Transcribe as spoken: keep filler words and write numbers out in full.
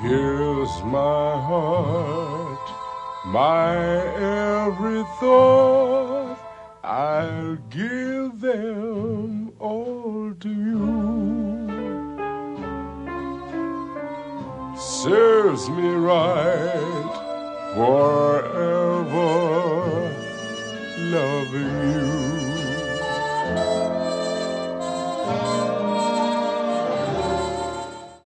Here's my heart, my every thought, I'll give them all to you. Serves me right forever loving you.